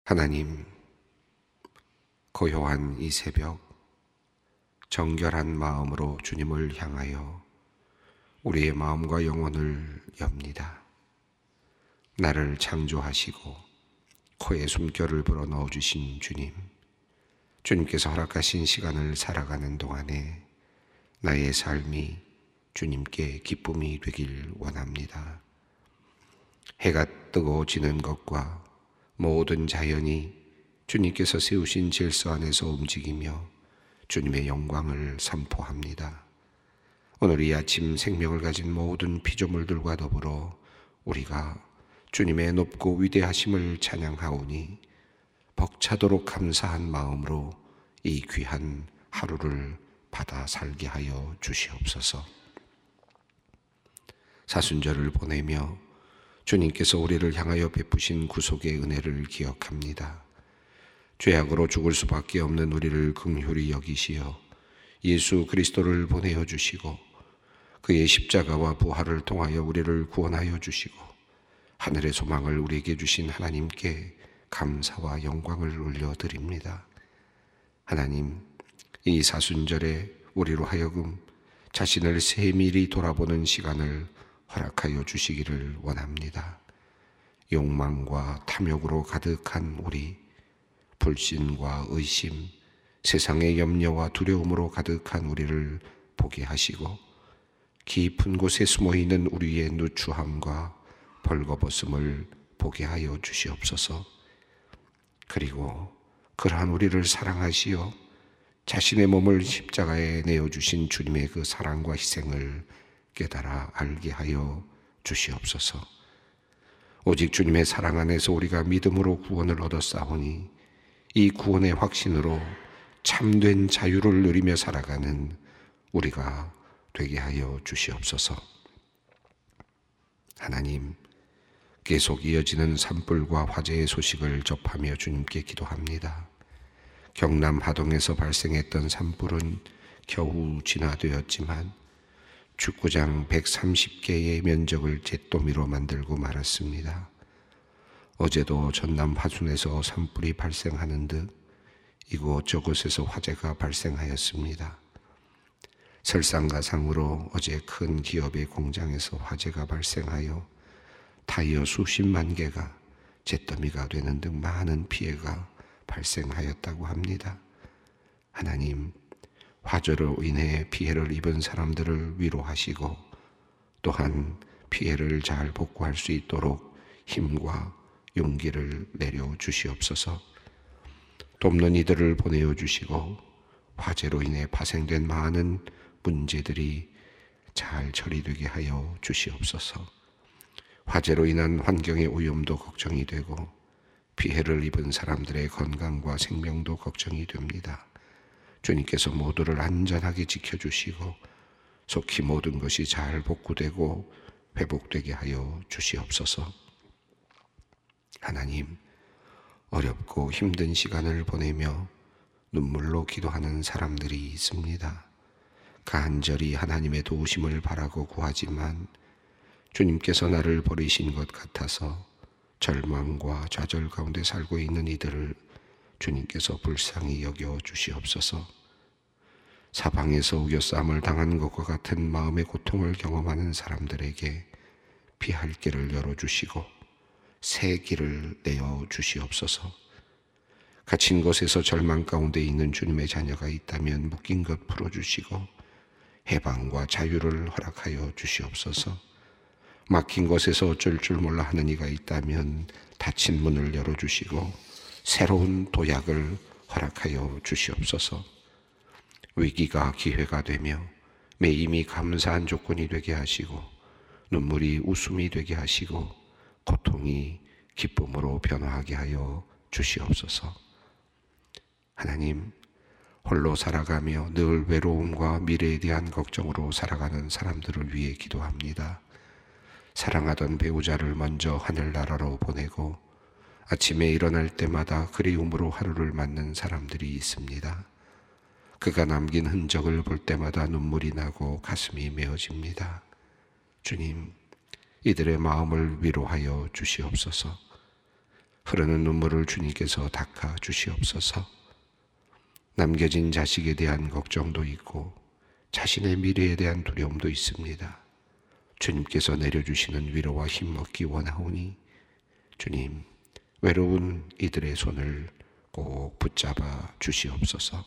하나님, 고요한 이 새벽 정결한 마음으로 주님을 향하여 우리의 마음과 영혼을 엽니다. 나를 창조하시고 코에 숨결을 불어넣어주신 주님, 주님께서 허락하신 시간을 살아가는 동안에 나의 삶이 주님께 기쁨이 되길 원합니다. 해가 뜨고 지는 것과 모든 자연이 주님께서 세우신 질서 안에서 움직이며 주님의 영광을 선포합니다. 오늘 이 아침 생명을 가진 모든 피조물들과 더불어 우리가 주님의 높고 위대하심을 찬양하오니 벅차도록 감사한 마음으로 이 귀한 하루를 받아 살게 하여 주시옵소서. 사순절을 보내며 주님께서 우리를 향하여 베푸신 구속의 은혜를 기억합니다. 죄악으로 죽을 수밖에 없는 우리를 긍휼히 여기시어 예수 그리스도를 보내어 주시고 그의 십자가와 부활을 통하여 우리를 구원하여 주시고 하늘의 소망을 우리에게 주신 하나님께 감사와 영광을 올려드립니다. 하나님, 이 사순절에 우리로 하여금 자신을 세밀히 돌아보는 시간을 허락하여 주시기를 원합니다. 욕망과 탐욕으로 가득한 우리, 불신과 의심, 세상의 염려와 두려움으로 가득한 우리를 보게 하시고 깊은 곳에 숨어있는 우리의 누추함과 벌거벗음을 보게 하여 주시옵소서. 그리고 그러한 우리를 사랑하시어 자신의 몸을 십자가에 내어주신 주님의 그 사랑과 희생을 깨달아 알게 하여 주시옵소서. 오직 주님의 사랑 안에서 우리가 믿음으로 구원을 얻었사오니 이 구원의 확신으로 참된 자유를 누리며 살아가는 우리가 되게 하여 주시옵소서. 하나님, 계속 이어지는 산불과 화재의 소식을 접하며 주님께 기도합니다. 경남 하동에서 발생했던 산불은 겨우 진화되었지만 축구장 130개의 면적을 잿더미로 만들고 말았습니다. 어제도 전남 화순에서 산불이 발생하는 듯 이곳저곳에서 화재가 발생하였습니다. 설상가상으로 어제 큰 기업의 공장에서 화재가 발생하여 타이어 수십만 개가 잿더미가 되는 등 많은 피해가 발생하였다고 합니다. 하나님, 화재로 인해 피해를 입은 사람들을 위로하시고 또한 피해를 잘 복구할 수 있도록 힘과 용기를 내려 주시옵소서. 돕는 이들을 보내어 주시고 화재로 인해 파생된 많은 문제들이 잘 처리되게 하여 주시옵소서. 화재로 인한 환경의 오염도 걱정이 되고 피해를 입은 사람들의 건강과 생명도 걱정이 됩니다. 주님께서 모두를 안전하게 지켜주시고 속히 모든 것이 잘 복구되고 회복되게 하여 주시옵소서. 하나님, 어렵고 힘든 시간을 보내며 눈물로 기도하는 사람들이 있습니다. 간절히 하나님의 도우심을 바라고 구하지만 주님께서 나를 버리신 것 같아서 절망과 좌절 가운데 살고 있는 이들을 주님께서 불쌍히 여겨 주시옵소서. 사방에서 우겨싸움을 당한 것과 같은 마음의 고통을 경험하는 사람들에게 피할 길을 열어주시고 새 길을 내어 주시옵소서. 갇힌 곳에서 절망 가운데 있는 주님의 자녀가 있다면 묶인 것 풀어주시고 해방과 자유를 허락하여 주시옵소서. 막힌 곳에서 어쩔 줄 몰라 하는 이가 있다면 닫힌 문을 열어주시고 새로운 도약을 허락하여 주시옵소서. 위기가 기회가 되며 매임이 감사한 조건이 되게 하시고 눈물이 웃음이 되게 하시고 고통이 기쁨으로 변화하게 하여 주시옵소서. 하나님, 홀로 살아가며 늘 외로움과 미래에 대한 걱정으로 살아가는 사람들을 위해 기도합니다. 사랑하던 배우자를 먼저 하늘나라로 보내고 아침에 일어날 때마다 그리움으로 하루를 맞는 사람들이 있습니다. 그가 남긴 흔적을 볼 때마다 눈물이 나고 가슴이 메어집니다. 주님, 이들의 마음을 위로하여 주시옵소서. 흐르는 눈물을 주님께서 닦아 주시옵소서. 남겨진 자식에 대한 걱정도 있고 자신의 미래에 대한 두려움도 있습니다. 주님께서 내려주시는 위로와 힘 얻기 원하오니 주님, 외로운 이들의 손을 꼭 붙잡아 주시옵소서.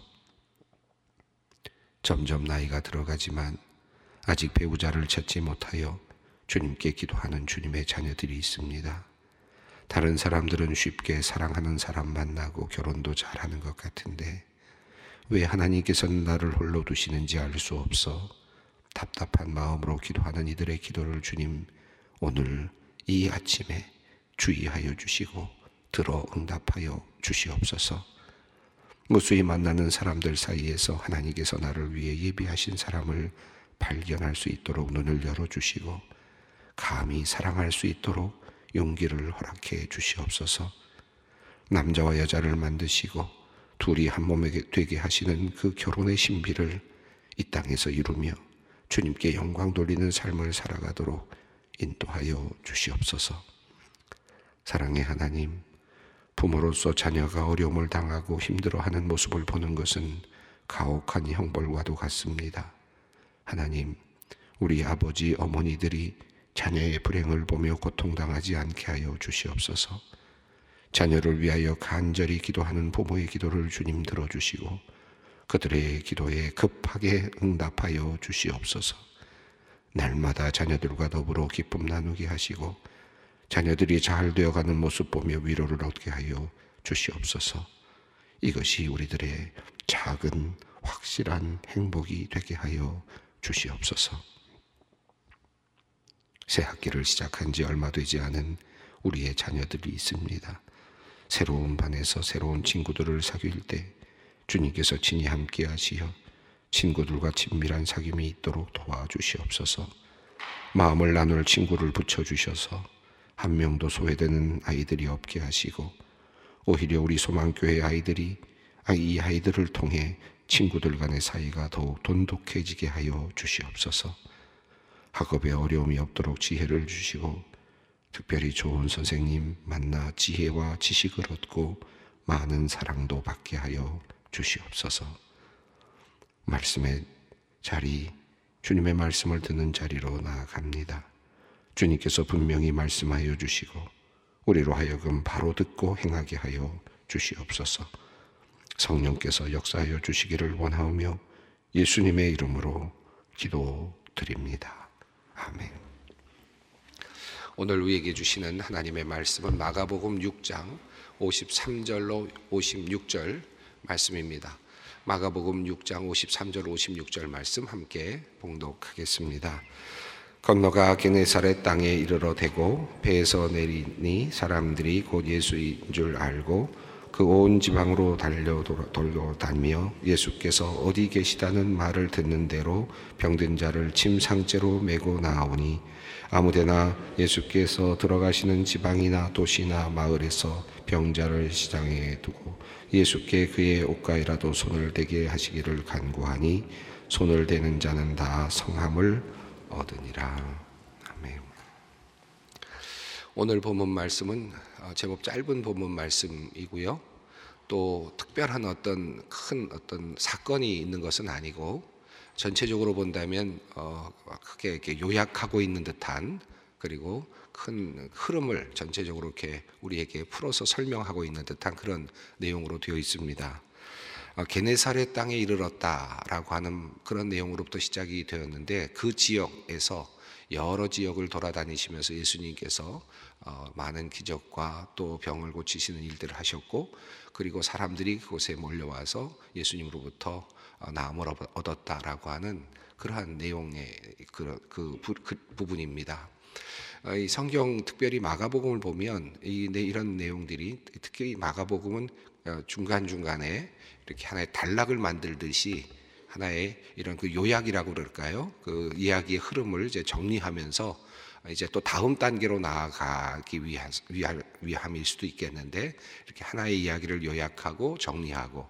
점점 나이가 들어가지만 아직 배우자를 찾지 못하여 주님께 기도하는 주님의 자녀들이 있습니다. 다른 사람들은 쉽게 사랑하는 사람 만나고 결혼도 잘하는 것 같은데 왜 하나님께서는 나를 홀로 두시는지 알 수 없어 답답한 마음으로 기도하는 이들의 기도를 주님 오늘 이 아침에 주의하여 주시고 들어 응답하여 주시옵소서. 무수히 만나는 사람들 사이에서 하나님께서 나를 위해 예비하신 사람을 발견할 수 있도록 눈을 열어주시고 감히 사랑할 수 있도록 용기를 허락해 주시옵소서. 남자와 여자를 만드시고 둘이 한 몸에 되게 하시는 그 결혼의 신비를 이 땅에서 이루며 주님께 영광 돌리는 삶을 살아가도록 인도하여 주시옵소서. 사랑의 하나님, 부모로서 자녀가 어려움을 당하고 힘들어하는 모습을 보는 것은 가혹한 형벌과도 같습니다. 하나님, 우리 아버지, 어머니들이 자녀의 불행을 보며 고통당하지 않게 하여 주시옵소서. 자녀를 위하여 간절히 기도하는 부모의 기도를 주님 들어주시고 그들의 기도에 급하게 응답하여 주시옵소서. 날마다 자녀들과 더불어 기쁨 나누게 하시고 자녀들이 잘 되어가는 모습 보며 위로를 얻게 하여 주시옵소서. 이것이 우리들의 작은 확실한 행복이 되게 하여 주시옵소서. 새 학기를 시작한 지 얼마 되지 않은 우리의 자녀들이 있습니다. 새로운 반에서 새로운 친구들을 사귈 때 주님께서 친히 함께 하시어 친구들과 친밀한 사귐이 있도록 도와주시옵소서. 마음을 나눌 친구를 붙여주셔서 한 명도 소외되는 아이들이 없게 하시고 오히려 우리 소망교회 아이들이 이 아이들을 통해 친구들 간의 사이가 더욱 돈독해지게 하여 주시옵소서. 학업에 어려움이 없도록 지혜를 주시고 특별히 좋은 선생님 만나 지혜와 지식을 얻고 많은 사랑도 받게 하여 주시옵소서. 말씀의 자리, 주님의 말씀을 듣는 자리로 나아갑니다. 주님께서 분명히 말씀하여 주시고 우리로 하여금 바로 듣고 행하게 하여 주시옵소서. 성령께서 역사하여 주시기를 원하오며 예수님의 이름으로 기도드립니다. 아멘. 오늘 우리에게 주시는 하나님의 말씀은 마가복음 6장 53절로 56절 말씀입니다. 마가복음 6장 53절 56절 말씀 함께 봉독하겠습니다. 건너가 게네사렛 땅에 이르러 대고 배에서 내리니 사람들이 곧 예수인 줄 알고 그 온 지방으로 돌려다니며 예수께서 어디 계시다는 말을 듣는 대로 병든 자를 침상째로 메고 나오니 아무데나 예수께서 들어가시는 지방이나 도시나 마을에서 병자를 시장에 두고 예수께 그의 옷가에라도 손을 대게 하시기를 간구하니 손을 대는 자는 다 성함을 얻으니라. 아멘. 오늘 본문 말씀은 제법 짧은 본문 말씀이고요. 또 특별한 큰 사건이 있는 것은 아니고 전체적으로 본다면 크게 이렇게 요약하고 있는 듯한 그리고 큰 흐름을 전체적으로 이렇게 우리에게 풀어서 설명하고 있는 듯한 그런 내용으로 되어 있습니다. 게네사렛 땅에 이르렀다라고 하는 그런 내용으로부터 시작이 되었는데 그 지역에서 여러 지역을 돌아다니시면서 예수님께서 많은 기적과 또 병을 고치시는 일들을 하셨고 그리고 사람들이 그곳에 몰려와서 예수님으로부터 나음을 얻었다라고 하는 그러한 내용의 그 부분입니다. 이 성경 특별히 마가복음을 보면 이런 내용들이 특히 마가복음은 중간중간에 이렇게 하나의 단락을 만들듯이 하나의 이런 그 요약이라고 그럴까요? 그 이야기의 흐름을 이제 정리하면서 이제 또 다음 단계로 나아가기 위함일 수도 있겠는데 이렇게 하나의 이야기를 요약하고 정리하고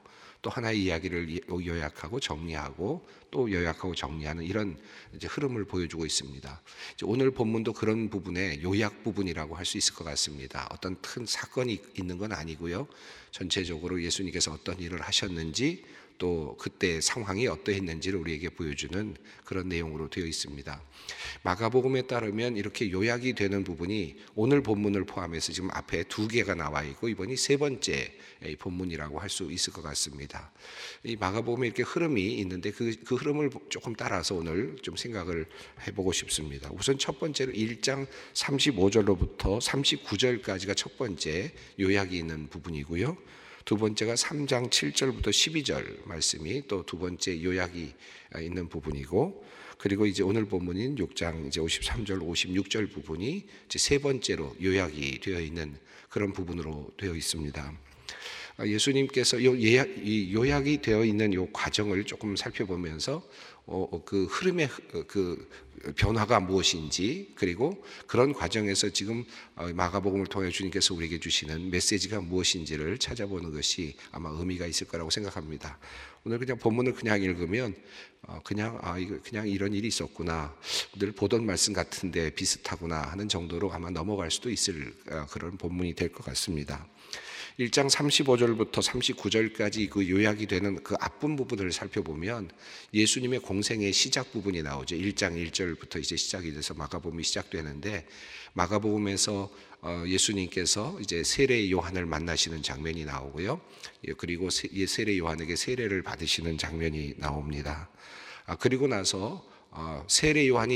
또 하나의 이야기를 요약하고 정리하고 또 요약하고 정리하는 이런 이제 흐름을 보여주고 있습니다. 이제 오늘 본문도 그런 부분의 요약 부분이라고 할 수 있을 것 같습니다. 어떤 큰 사건이 있는 건 아니고요. 전체적으로 예수님께서 어떤 일을 하셨는지 또 그때 상황이 어떠했는지를 우리에게 보여주는 그런 내용으로 되어 있습니다. 마가복음에 따르면 이렇게 요약이 되는 부분이 오늘 본문을 포함해서 지금 앞에 2개가 나와 있고 이번이 3번째 본문이라고 할 수 있을 것 같습니다. 이 마가복음에 이렇게 흐름이 있는데 그 흐름을 조금 따라서 오늘 좀 생각을 해보고 싶습니다. 우선 첫 번째로 1장 35절로부터 39절까지가 첫 번째 요약이 있는 부분이고요. 두 번째가 3장 7절부터 12절 말씀이 또 두 번째 요약이 있는 부분이고, 그리고 이제 오늘 본문인 6장 이제 53절, 56절 부분이 이제 세 번째로 요약이 되어 있는 그런 부분으로 되어 있습니다. 예수님께서 이 요약이 되어 있는 이 과정을 조금 살펴보면서 그 흐름의 그 변화가 무엇인지, 그리고 그런 과정에서 지금 마가복음을 통해 주님께서 우리에게 주시는 메시지가 무엇인지를 찾아보는 것이 아마 의미가 있을 거라고 생각합니다. 오늘 그냥 본문을 그냥 읽으면 이거 그냥 이런 일이 있었구나, 늘 보던 말씀 같은데 비슷하구나 하는 정도로 아마 넘어갈 수도 있을 그런 본문이 될 것 같습니다. 1장 35절부터 39절까지 그 요약이 되는 그 앞분 부분을 살펴보면 예수님의 공생의 시작 부분이 나오죠. 1장 1절부터 이제 시작이 돼서 마가복음이 시작되는데, 마가복음에서 예수님께서 이제 세례 요한을 만나시는 장면이 나오고요. 그리고 세례 요한에게 세례를 받으시는 장면이 나옵니다. 그리고 나서 세례 요한이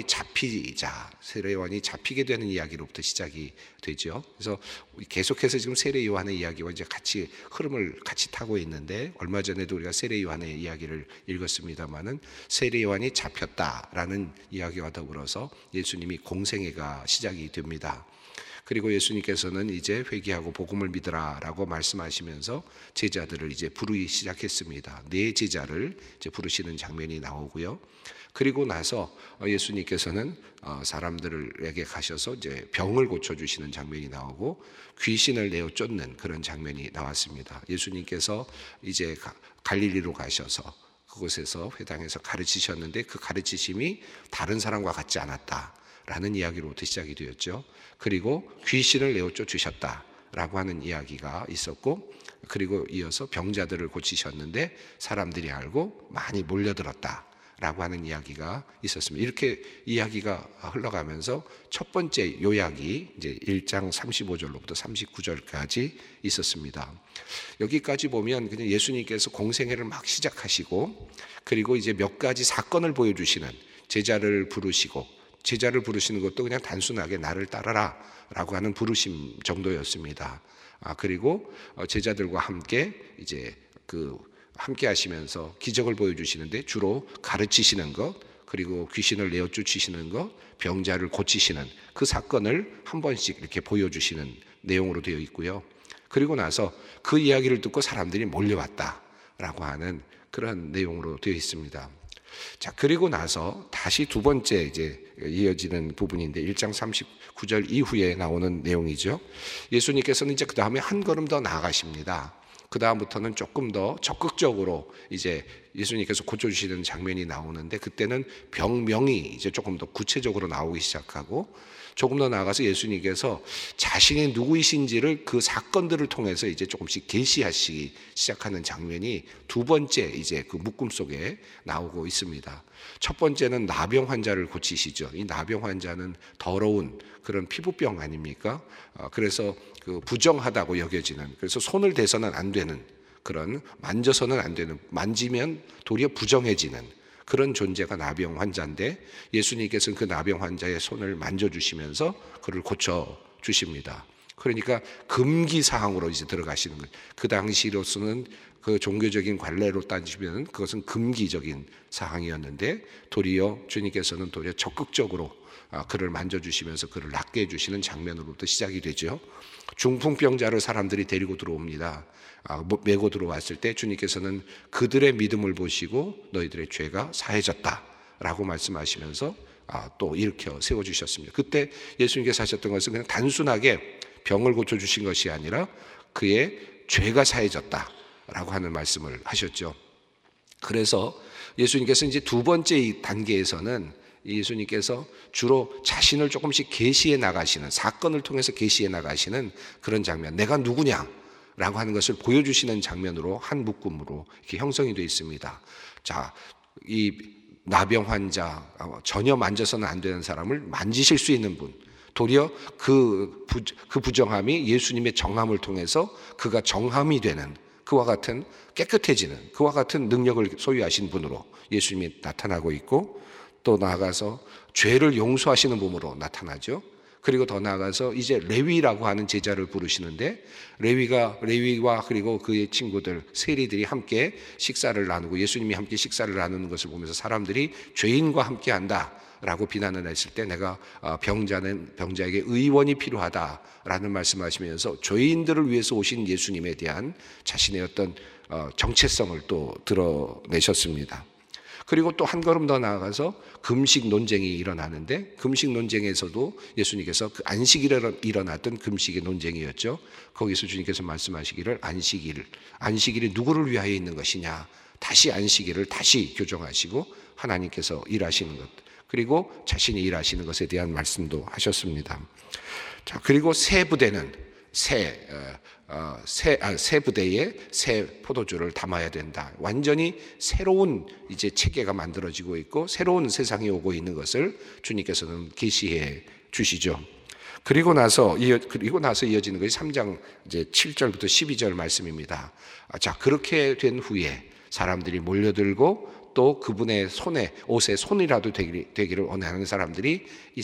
잡히게 되는 이야기로부터 시작이 되죠. 그래서 계속해서 지금 세례 요한의 이야기와 이제 같이 흐름을 같이 타고 있는데, 얼마 전에도 우리가 세례 요한의 이야기를 읽었습니다만은 세례 요한이 잡혔다라는 이야기와 더불어서 예수님이 공생애가 시작이 됩니다. 그리고 예수님께서는 이제 회개하고 복음을 믿으라라고 말씀하시면서 제자들을 이제 부르기 시작했습니다. 네 제자를 이제 부르시는 장면이 나오고요. 그리고 나서 예수님께서는 사람들에게 가셔서 이제 병을 고쳐주시는 장면이 나오고 귀신을 내어 쫓는 그런 장면이 나왔습니다. 예수님께서 이제 갈릴리로 가셔서 그곳에서 회당에서 가르치셨는데 그 가르치심이 다른 사람과 같지 않았다라는 이야기로부터 시작이 되었죠. 그리고 귀신을 내어 쫓으셨다라고 하는 이야기가 있었고, 그리고 이어서 병자들을 고치셨는데 사람들이 알고 많이 몰려들었다 라고 하는 이야기가 있었습니다. 이렇게 이야기가 흘러가면서 첫 번째 요약이 이제 1장 35절로부터 39절까지 있었습니다. 여기까지 보면 그냥 예수님께서 공생애를 막 시작하시고, 그리고 이제 몇 가지 사건을 보여주시는, 제자를 부르시는 것도 그냥 단순하게 나를 따라라 라고 하는 부르심 정도였습니다. 그리고 제자들과 함께 이제 함께 하시면서 기적을 보여주시는데 주로 가르치시는 것, 그리고 귀신을 내어 쫓으시는 것, 병자를 고치시는 그 사건을 한 번씩 이렇게 보여주시는 내용으로 되어 있고요. 그리고 나서 그 이야기를 듣고 사람들이 몰려왔다라고 하는 그런 내용으로 되어 있습니다. 자, 그리고 나서 다시 두 번째 이제 이어지는 부분인데 1장 39절 이후에 나오는 내용이죠. 예수님께서는 이제 그 다음에 한 걸음 더 나아가십니다. 그 다음부터는 조금 더 적극적으로 이제 예수님께서 고쳐주시는 장면이 나오는데, 그때는 병명이 이제 조금 더 구체적으로 나오기 시작하고, 조금 더 나아가서 예수님께서 자신이 누구이신지를 그 사건들을 통해서 이제 조금씩 계시하시기 시작하는 장면이 두 번째 이제 그 묶음 속에 나오고 있습니다. 첫 번째는 나병 환자를 고치시죠. 이 나병 환자는 더러운 그런 피부병 아닙니까? 그래서 그 부정하다고 여겨지는, 그래서 손을 대서는 안 되는, 그런 만져서는 안 되는, 만지면 도리어 부정해지는 그런 존재가 나병 환자인데, 예수님께서는 그 나병 환자의 손을 만져주시면서 그를 고쳐주십니다. 그러니까 금기 사항으로 이제 들어가시는 거예요. 그 당시로서는 그 종교적인 관례로 따지면 그것은 금기적인 사항이었는데, 도리어 주님께서는 도리어 적극적으로 그를 만져주시면서 그를 낫게 해주시는 장면으로부터 시작이 되죠. 중풍병자를 사람들이 데리고 들어옵니다. 메고 들어왔을 때 주님께서는 그들의 믿음을 보시고 너희들의 죄가 사해졌다라고 말씀하시면서 또 일으켜 세워주셨습니다. 그때 예수님께서 하셨던 것은 그냥 단순하게 병을 고쳐주신 것이 아니라 그의 죄가 사해졌다 라고 하는 말씀을 하셨죠. 그래서 예수님께서 이제 두 번째 단계에서는 예수님께서 주로 자신을 조금씩 계시해 나가시는, 사건을 통해서 계시해 나가시는 그런 장면, 내가 누구냐라고 하는 것을 보여주시는 장면으로 한 묶음으로 이렇게 형성이 되어 있습니다. 자, 이 나병 환자, 전혀 만져서는 안 되는 사람을 만지실 수 있는 분, 도리어 그 부정함이 예수님의 정함을 통해서 그가 정함이 되는, 그와 같은 깨끗해지는, 그와 같은 능력을 소유하신 분으로 예수님이 나타나고 있고, 또 나아가서 죄를 용서하시는 분으로 나타나죠. 그리고 더 나아가서 이제 레위라고 하는 제자를 부르시는데, 레위와 그리고 그의 친구들 세리들이 함께 식사를 나누고 예수님이 함께 식사를 나누는 것을 보면서 사람들이 죄인과 함께 한다라고 비난을 했을 때, 내가 병자에게 의원이 필요하다라는 말씀하시면서 죄인들을 위해서 오신 예수님에 대한 자신의 어떤 정체성을 또 드러내셨습니다. 그리고 또 한 걸음 더 나아가서 금식 논쟁이 일어나는데, 금식 논쟁에서도 예수님께서 그 안식일에 일어났던 금식의 논쟁이었죠. 거기서 주님께서 말씀하시기를 안식일이 누구를 위하여 있는 것이냐, 다시 안식일을 다시 교정하시고 하나님께서 일하시는 것, 그리고 자신이 일하시는 것에 대한 말씀도 하셨습니다. 자, 그리고 새 부대는 새 부대에 새 포도주를 담아야 된다. 완전히 새로운 이제 체계가 만들어지고 있고 새로운 세상이 오고 있는 것을 주님께서는 계시해 주시죠. 그리고 나서 이어지는 것이 3장 이제 7절부터 12절 말씀입니다. 자, 그렇게 된 후에 사람들이 몰려들고 또 그분의 옷에 손이라도 되기를 원하는 사람들이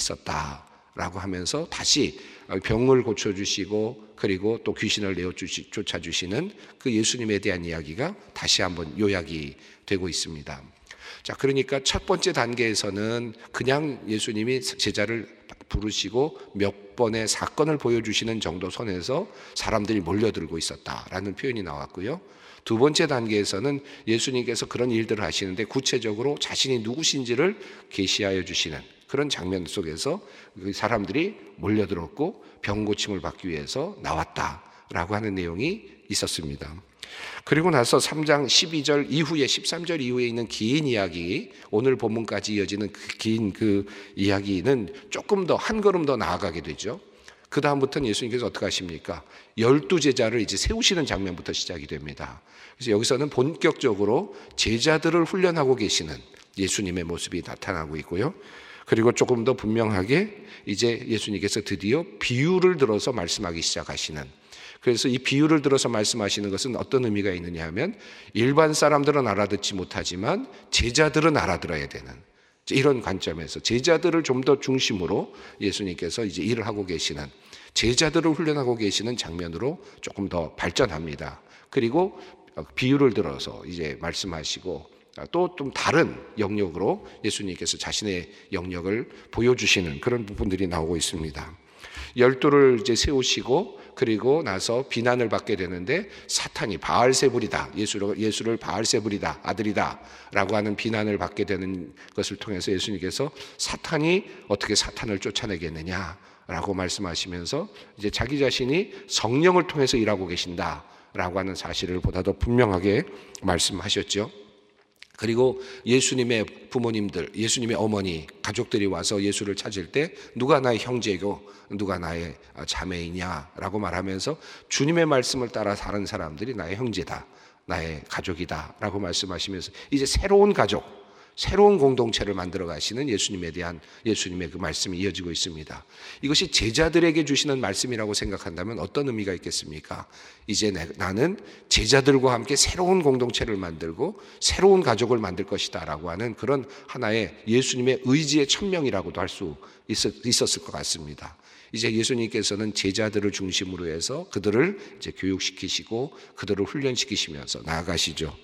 있었다라고 하면서 다시 병을 고쳐주시고 그리고 또 귀신을 쫓아주시는 그 예수님에 대한 이야기가 다시 한번 요약이 되고 있습니다. 자, 그러니까 첫 번째 단계에서는 그냥 예수님이 제자를 부르시고 몇 번의 사건을 보여주시는 정도 선에서 사람들이 몰려들고 있었다라는 표현이 나왔고요. 두 번째 단계에서는 예수님께서 그런 일들을 하시는데 구체적으로 자신이 누구신지를 계시하여 주시는 그런 장면 속에서 사람들이 몰려들었고 병 고침을 받기 위해서 나왔다라고 하는 내용이 있었습니다. 그리고 나서 3장 12절 이후에 13절 이후에 있는 긴 이야기, 오늘 본문까지 이어지는 긴 그 이야기는 조금 더 한 걸음 더 나아가게 되죠. 그 다음부터는 예수님께서 어떻게 하십니까? 12제자를 이제 세우시는 장면부터 시작이 됩니다. 그래서 여기서는 본격적으로 제자들을 훈련하고 계시는 예수님의 모습이 나타나고 있고요. 그리고 조금 더 분명하게 이제 예수님께서 드디어 비유를 들어서 말씀하기 시작하시는, 그래서 이 비유를 들어서 말씀하시는 것은 어떤 의미가 있느냐 하면 일반 사람들은 알아듣지 못하지만 제자들은 알아들어야 되는 이런 관점에서 제자들을 좀 더 중심으로 예수님께서 이제 일을 하고 계시는, 제자들을 훈련하고 계시는 장면으로 조금 더 발전합니다. 그리고 비유를 들어서 이제 말씀하시고 또 좀 다른 영역으로 예수님께서 자신의 영역을 보여주시는 그런 부분들이 나오고 있습니다. 12를 이제 세우시고 그리고 나서 비난을 받게 되는데, 사탄이 바알세불이다, 예수를 바알세불이다, 아들이다 라고 하는 비난을 받게 되는 것을 통해서 예수님께서 사탄이 어떻게 사탄을 쫓아내겠느냐 라고 말씀하시면서 이제 자기 자신이 성령을 통해서 일하고 계신다 라고 하는 사실을 보다 더 분명하게 말씀하셨죠. 그리고 예수님의 부모님들, 예수님의 어머니, 가족들이 와서 예수를 찾을 때 누가 나의 형제고 누가 나의 자매이냐라고 말하면서 주님의 말씀을 따라 사는 사람들이 나의 형제다, 나의 가족이다 라고 말씀하시면서 이제 새로운 가족, 새로운 공동체를 만들어 가시는 예수님에 대한 예수님의 그 말씀이 이어지고 있습니다. 이것이 제자들에게 주시는 말씀이라고 생각한다면 어떤 의미가 있겠습니까? 이제 나는 제자들과 함께 새로운 공동체를 만들고 새로운 가족을 만들 것이다 라고 하는 그런 하나의 예수님의 의지의 천명이라고도 할 수 있었을 것 같습니다. 이제 예수님께서는 제자들을 중심으로 해서 그들을 이제 교육시키시고 그들을 훈련시키시면서 나아가시죠.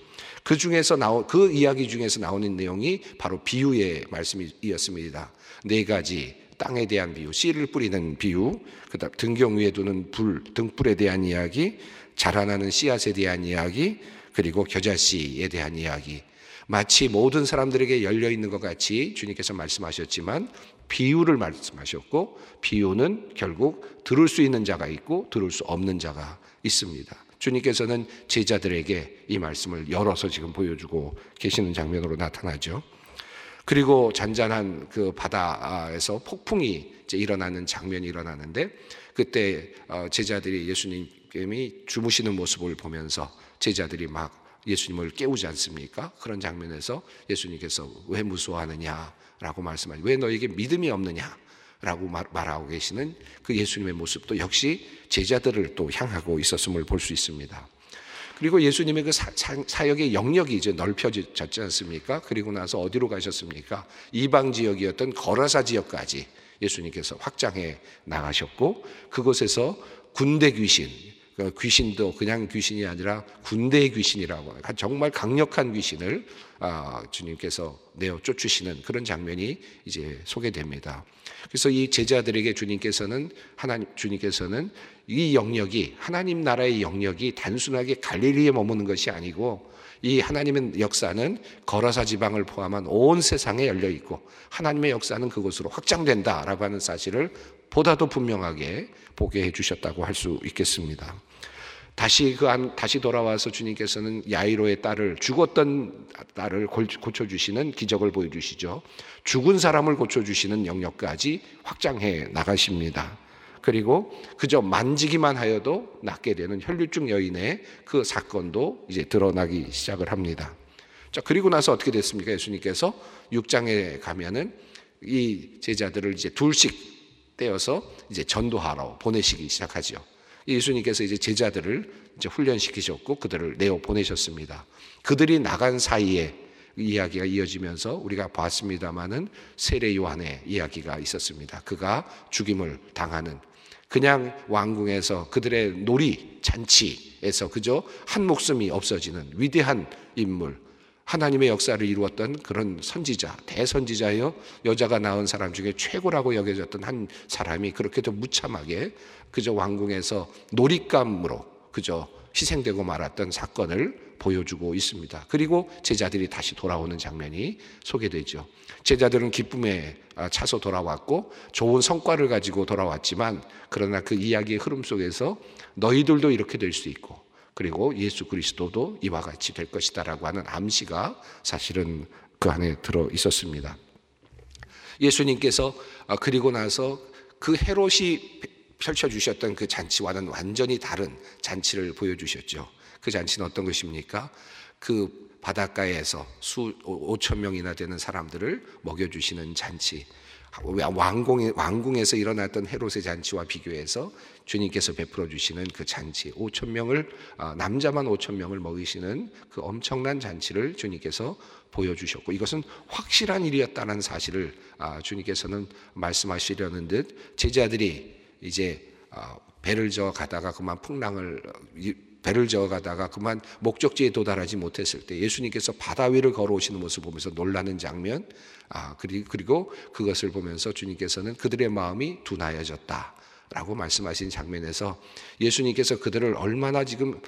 그 이야기 중에서 나오는 내용이 바로 비유의 말씀이었습니다. 4가지 땅에 대한 비유, 씨를 뿌리는 비유, 그다음 등경 위에 두는 등불에 대한 이야기, 자라나는 씨앗에 대한 이야기, 그리고 겨자씨에 대한 이야기. 마치 모든 사람들에게 열려 있는 것 같이 주님께서 말씀하셨지만 비유를 말씀하셨고, 비유는 결국 들을 수 있는 자가 있고 들을 수 없는 자가 있습니다. 주님께서는 제자들에게 이 말씀을 열어서 지금 보여주고 계시는 장면으로 나타나죠. 그리고 잔잔한 그 바다에서 폭풍이 이제 일어나는 장면이 일어나는데, 그때 제자들이 예수님이 주무시는 모습을 보면서 제자들이 막 예수님을 깨우지 않습니까? 그런 장면에서 예수님께서 왜 무서워하느냐라고 말씀하시고, 왜 너에게 믿음이 없느냐라고 말하고 계시는 그 예수님의 모습도 역시 제자들을 또 향하고 있었음을 볼 수 있습니다. 그리고 예수님의 그 사역의 영역이 이제 넓혀졌지 않습니까? 그리고 나서 어디로 가셨습니까? 이방 지역이었던 거라사 지역까지 예수님께서 확장해 나가셨고, 그곳에서 군대 귀신, 귀신도 그냥 귀신이 아니라 군대의 귀신이라고 정말 강력한 귀신을 주님께서 내어 쫓으시는 그런 장면이 이제 소개됩니다. 그래서 이 제자들에게 주님께서는 이 영역이, 하나님 나라의 영역이 단순하게 갈릴리에 머무는 것이 아니고, 이 하나님의 역사는 거라사 지방을 포함한 온 세상에 열려 있고 하나님의 역사는 그곳으로 확장된다라고 하는 사실을 보다도 분명하게 보게 해주셨다고 할 수 있겠습니다. 다시 돌아와서 주님께서는 야이로의 딸을, 죽었던 딸을 고쳐주시는 기적을 보여주시죠. 죽은 사람을 고쳐주시는 영역까지 확장해 나가십니다. 그리고 그저 만지기만 하여도 낫게 되는 혈류증 여인의 그 사건도 이제 드러나기 시작을 합니다. 자, 그리고 나서 어떻게 됐습니까? 예수님께서 6장에 가면은 이 제자들을 이제 둘씩 떼어서 이제 전도하러 보내시기 시작하죠. 예수님께서 이제 제자들을 이제 훈련시키셨고 그들을 내어 보내셨습니다. 그들이 나간 사이에 이야기가 이어지면서 우리가 봤습니다마는 세례 요한의 이야기가 있었습니다. 그가 죽임을 당하는, 그냥 왕궁에서 그들의 놀이 잔치에서 그저 한 목숨이 없어지는 위대한 인물, 하나님의 역사를 이루었던 그런 선지자, 대선지자여 여자가 낳은 사람 중에 최고라고 여겨졌던 한 사람이 그렇게도 무참하게 그저 왕궁에서 놀잇감으로 그저 희생되고 말았던 사건을 보여주고 있습니다. 그리고 제자들이 다시 돌아오는 장면이 소개되죠. 제자들은 기쁨에 차서 돌아왔고 좋은 성과를 가지고 돌아왔지만, 그러나 그 이야기의 흐름 속에서 너희들도 이렇게 될 수 있고, 그리고 예수 그리스도도 이와 같이 될 것이다라고 하는 암시가 사실은 그 안에 들어 있었습니다. 예수님께서 그리고 나서 그 헤롯이 펼쳐주셨던 그 잔치와는 완전히 다른 잔치를 보여주셨죠. 그 잔치는 어떤 것입니까? 그 바닷가에서 5천 명이나 되는 사람들을 먹여주시는 잔치. 왕궁에서 일어났던 헤롯의 잔치와 비교해서 주님께서 베풀어 주시는 그 잔치, 5천 명을, 남자만 5천 명을 먹이시는 그 엄청난 잔치를 주님께서 보여주셨고, 이것은 확실한 일이었다는 사실을 주님께서는 말씀하시려는 듯, 제자들이 이제 배를 저어 가다가 그만 목적지에 도달하지 못했을 때 예수님께서 바다 위를 걸어오시는 모습을 보면서 놀라는 장면, 그리고 그것을 보면서 주님께서는 그들의 마음이 둔하여졌다라고 말씀하신 장면에서 예수님께서 그들을 얼마나 지금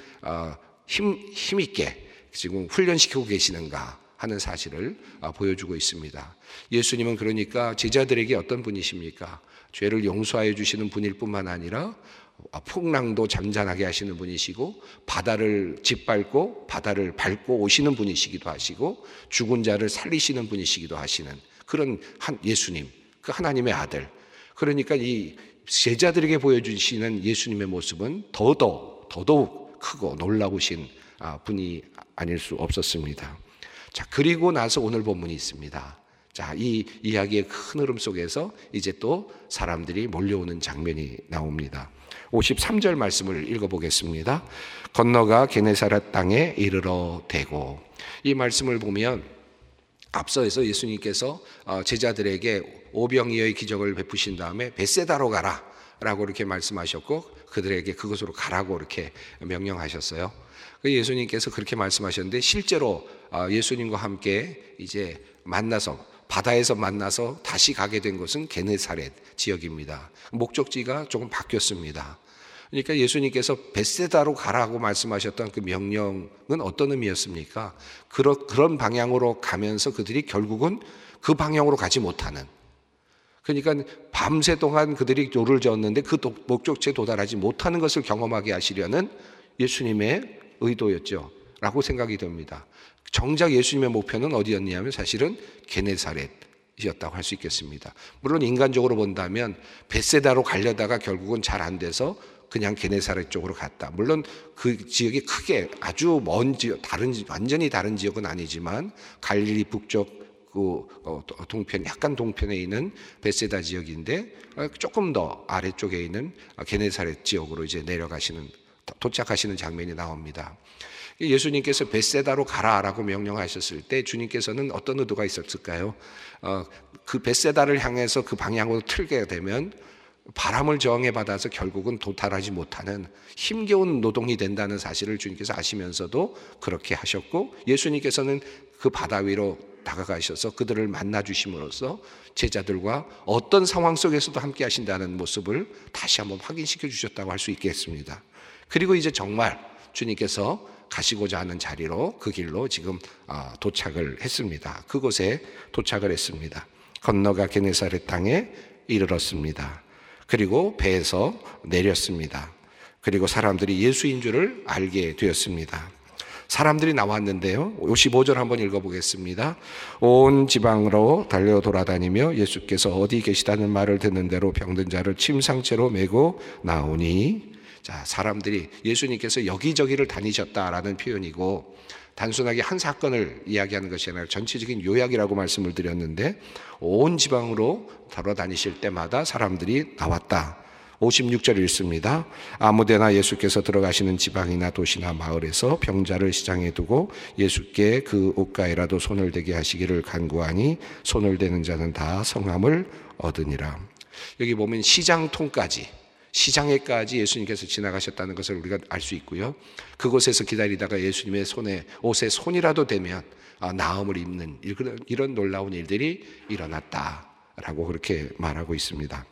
힘있게 지금 훈련시키고 계시는가 하는 사실을 보여주고 있습니다. 예수님은 그러니까 제자들에게 어떤 분이십니까? 죄를 용서하여 주시는 분일 뿐만 아니라 풍랑도 잠잠하게 하시는 분이시고, 바다를 짓밟고 바다를 밟고 오시는 분이시기도 하시고, 죽은 자를 살리시는 분이시기도 하시는 그런 예수님, 그 하나님의 아들. 그러니까 이 제자들에게 보여주시는 예수님의 모습은 더더욱 크고 놀라우신 분이 아닐 수 없었습니다. 자, 그리고 나서 오늘 본문이 있습니다. 자, 이 이야기의 큰 흐름 속에서 이제 또 사람들이 몰려오는 장면이 나옵니다. 53절 말씀을 읽어보겠습니다. 건너가 게네사렛 땅에 이르러 대고. 이 말씀을 보면 앞서서 예수님께서 제자들에게 오병이어의 기적을 베푸신 다음에 벳세다로 가라 라고 이렇게 말씀하셨고, 그들에게 그곳으로 가라고 이렇게 명령하셨어요. 예수님께서 그렇게 말씀하셨는데, 실제로 예수님과 함께 이제 바다에서 만나서 다시 가게 된 곳은 게네사렛 지역입니다. 목적지가 조금 바뀌었습니다. 그러니까 예수님께서 벳세다로 가라고 말씀하셨던 그 명령은 어떤 의미였습니까? 그런 방향으로 가면서 그들이 결국은 그 방향으로 가지 못하는, 그러니까 밤새 동안 그들이 노를 저었는데 그 목적지에 도달하지 못하는 것을 경험하게 하시려는 예수님의 의도였죠 라고 생각이 듭니다. 정작 예수님의 목표는 어디였냐면 사실은 게네사렛이었다고 할 수 있겠습니다. 물론 인간적으로 본다면 벳세다로 가려다가 결국은 잘 안 돼서 그냥 게네사렛 쪽으로 갔다. 물론 그 지역이 크게 아주 먼 지역, 완전히 다른 지역은 아니지만 갈릴리 북쪽 동편, 약간 동편에 있는 벳세다 지역인데 조금 더 아래쪽에 있는 게네사렛 지역으로 이제 도착하시는 장면이 나옵니다. 예수님께서 벳세다로 가라라고 명령하셨을 때 주님께서는 어떤 의도가 있었을까요? 그 벳세다를 향해서 그 방향으로 틀게 되면 바람을 저항해 받아서 결국은 도달하지 못하는 힘겨운 노동이 된다는 사실을 주님께서 아시면서도 그렇게 하셨고, 예수님께서는 그 바다 위로 다가가셔서 그들을 만나 주심으로써 제자들과 어떤 상황 속에서도 함께 하신다는 모습을 다시 한번 확인시켜 주셨다고 할 수 있겠습니다. 그리고 이제 정말 주님께서 가시고자 하는 자리로, 그 길로 지금 도착을 했습니다. 그곳에 도착을 했습니다. 건너가 게네사렛 땅에 이르렀습니다. 그리고 배에서 내렸습니다. 그리고 사람들이 예수인 줄을 알게 되었습니다. 사람들이 나왔는데요, 55절 한번 읽어보겠습니다. 온 지방으로 달려 돌아다니며 예수께서 어디 계시다는 말을 듣는 대로 병든 자를 침상째로 메고 나오니, 자, 사람들이 예수님께서 여기저기를 다니셨다라는 표현이고, 단순하게 한 사건을 이야기하는 것이 아니라 전체적인 요약이라고 말씀을 드렸는데, 온 지방으로 돌아다니실 때마다 사람들이 나왔다. 56절 읽습니다. 아무데나 예수께서 들어가시는 지방이나 도시나 마을에서 병자를 시장에 두고 예수께 그 옷가에라도 손을 대게 하시기를 간구하니 손을 대는 자는 다 성함을 얻으니라. 여기 보면 시장통까지, 시장에까지 예수님께서 지나가셨다는 것을 우리가 알 수 있고요. 그곳에서 기다리다가 예수님의 옷에 손이라도 대면 나음을 입는 이런 놀라운 일들이 일어났다라고 그렇게 말하고 있습니다.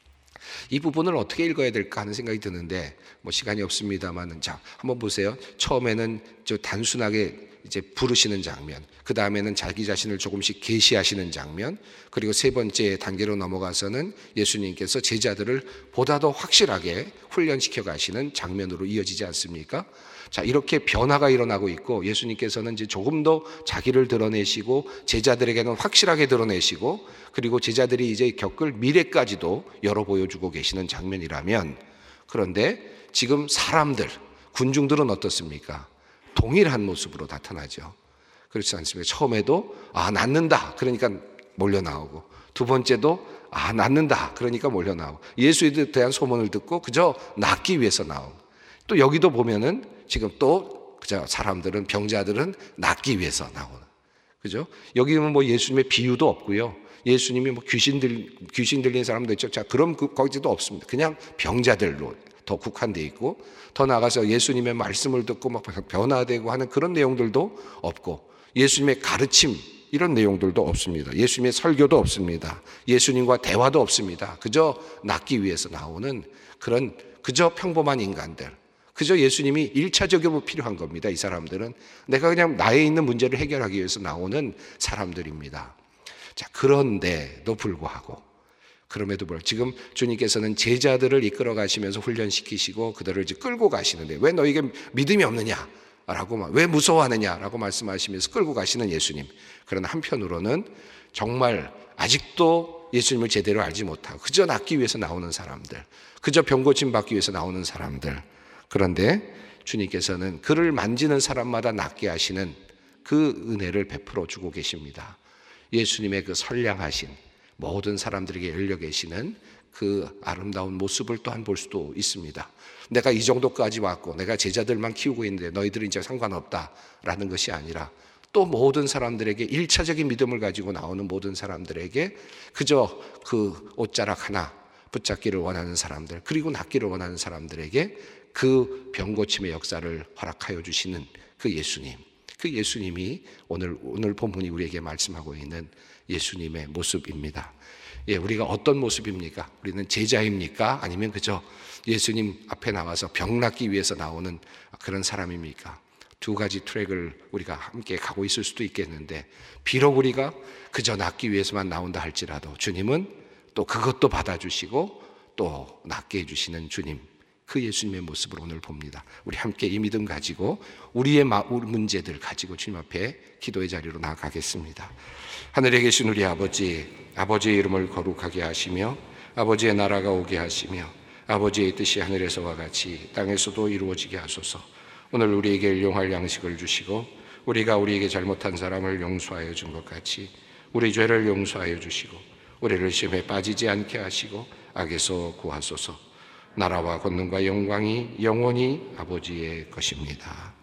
이 부분을 어떻게 읽어야 될까 하는 생각이 드는데, 시간이 없습니다만, 자, 한번 보세요. 처음에는 단순하게 이제 부르시는 장면, 그 다음에는 자기 자신을 조금씩 계시하시는 장면, 그리고 세 번째 단계로 넘어가서는 예수님께서 제자들을 보다 더 확실하게 훈련시켜 가시는 장면으로 이어지지 않습니까? 자, 이렇게 변화가 일어나고 있고, 예수님께서는 이제 조금 더 자기를 드러내시고 제자들에게는 확실하게 드러내시고, 그리고 제자들이 이제 겪을 미래까지도 열어 보여주고 계시는 장면이라면, 그런데 지금 군중들은 어떻습니까? 동일한 모습으로 나타나죠. 그렇지 않습니까? 처음에도 낫는다, 그러니까 몰려 나오고, 두 번째도 낫는다, 그러니까 몰려 나오고, 예수에 대한 소문을 듣고 그저 낫기 위해서 나오고, 또 여기도 보면은 지금 또 그저 사람들은, 병자들은 낫기 위해서 나오는, 그죠? 여기는 예수님의 비유도 없고요. 예수님이 귀신 들린 사람도 있죠. 자, 그럼 거기도 없습니다. 그냥 병자들로 더 국한되어 있고, 더 나아가서 예수님의 말씀을 듣고 막 변화되고 하는 그런 내용들도 없고, 예수님의 가르침 이런 내용들도 없습니다. 예수님의 설교도 없습니다. 예수님과 대화도 없습니다. 그저 낫기 위해서 나오는 그런 그저 평범한 인간들, 그저 예수님이 1차적으로 필요한 겁니다. 이 사람들은 내가 그냥 나에 있는 문제를 해결하기 위해서 나오는 사람들입니다. 자, 그런데도 불구하고, 그럼에도 불구하고 지금 주님께서는 제자들을 이끌어 가시면서 훈련시키시고 그들을 이제 끌고 가시는데, 왜 너에게 믿음이 없느냐라고, 왜 무서워하느냐라고 말씀하시면서 끌고 가시는 예수님. 그러나 한편으로는 정말 아직도 예수님을 제대로 알지 못하고 그저 낫기 위해서 나오는 사람들, 그저 병고침 받기 위해서 나오는 사람들. 그런데 주님께서는 그를 만지는 사람마다 낫게 하시는 그 은혜를 베풀어 주고 계십니다. 예수님의 그 선량하신, 모든 사람들에게 열려 계시는 그 아름다운 모습을 또한 볼 수도 있습니다. 내가 이 정도까지 왔고 내가 제자들만 키우고 있는데 너희들은 이제 상관없다라는 것이 아니라, 또 모든 사람들에게 1차적인 믿음을 가지고 나오는 모든 사람들에게 그저 그 옷자락 하나 붙잡기를 원하는 사람들, 그리고 낫기를 원하는 사람들에게 그 병고침의 역사를 허락하여 주시는 그 예수님, 그 예수님이 오늘 본문이 우리에게 말씀하고 있는 예수님의 모습입니다. 예, 우리가 어떤 모습입니까? 우리는 제자입니까? 아니면 그저 예수님 앞에 나와서 병 낫기 위해서 나오는 그런 사람입니까? 두 가지 트랙을 우리가 함께 가고 있을 수도 있겠는데, 비록 우리가 그저 낫기 위해서만 나온다 할지라도 주님은 또 그것도 받아주시고 또 낫게 해주시는 주님, 그 예수님의 모습을 오늘 봅니다. 우리 함께 이 믿음 가지고 우리의 문제들 가지고 주님 앞에 기도의 자리로 나아가겠습니다. 하늘에 계신 우리 아버지, 아버지의 이름을 거룩하게 하시며 아버지의 나라가 오게 하시며 아버지의 뜻이 하늘에서와 같이 땅에서도 이루어지게 하소서. 오늘 우리에게 일용할 양식을 주시고 우리가 우리에게 잘못한 사람을 용서하여 준 것 같이 우리 죄를 용서하여 주시고 우리를 시험에 빠지지 않게 하시고 악에서 구하소서. 나라와 권능과 영광이 영원히 아버지의 것입니다.